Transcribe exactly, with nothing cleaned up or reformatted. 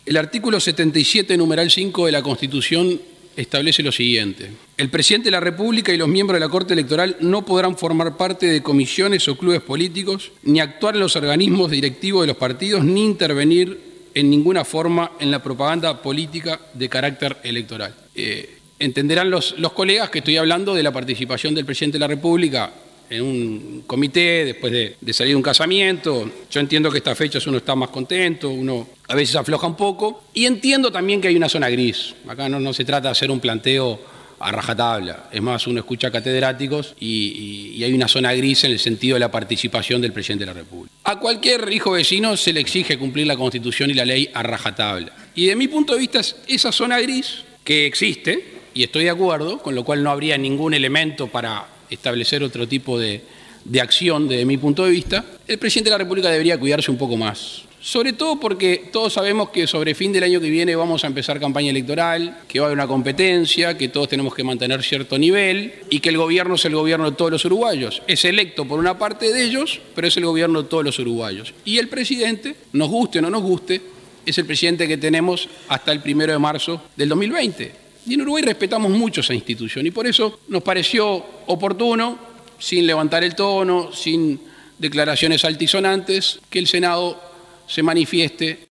El artículo setenta y siete, numeral cinco de la Constitución establece lo siguiente. El presidente de la República y los miembros de la Corte Electoral no podrán formar parte de comisiones o clubes políticos, ni actuar en los organismos directivos de los partidos, ni intervenir en ninguna forma en la propaganda política de carácter electoral. Eh, entenderán los, los colegas que estoy hablando de la participación del presidente de la República en un comité, después de, de salir de un casamiento. Yo entiendo que estas fechas uno está más contento, uno a veces afloja un poco, y entiendo también que hay una zona gris. Acá no, no se trata de hacer un planteo a rajatabla, es más, uno escucha catedráticos y, y, y hay una zona gris en el sentido de la participación del presidente de la República. A cualquier hijo vecino se le exige cumplir la Constitución y la ley a rajatabla. Y de mi punto de vista, esa zona gris que existe, y estoy de acuerdo, con lo cual no habría ningún elemento para establecer otro tipo de, de acción desde mi punto de vista, el presidente de la República debería cuidarse un poco más. Sobre todo porque todos sabemos que sobre fin del año que viene vamos a empezar campaña electoral, que va a haber una competencia, que todos tenemos que mantener cierto nivel y que el gobierno es el gobierno de todos los uruguayos. Es electo por una parte de ellos, pero es el gobierno de todos los uruguayos. Y el presidente, nos guste o no nos guste, es el presidente que tenemos hasta el primero de marzo del dos mil veinte. Y en Uruguay respetamos mucho esa institución y por eso nos pareció oportuno, sin levantar el tono, sin declaraciones altisonantes, que el Senado se manifieste